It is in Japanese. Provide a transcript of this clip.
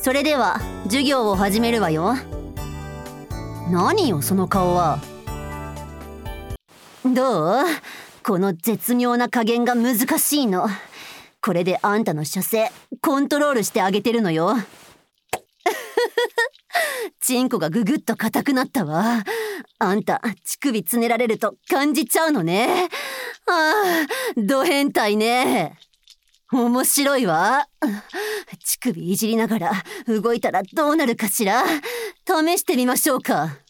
それでは授業を始めるわよ。何よその顔は。どう？この絶妙な加減が難しいの。これであんたの射精コントロールしてあげてるのよ。チンコがぐぐっと硬くなったわ。あんた乳首つねられると感じちゃうのね。ああ、ド変態ね。面白いわ。乳首いじりながら動いたらどうなるかしら。試してみましょうか。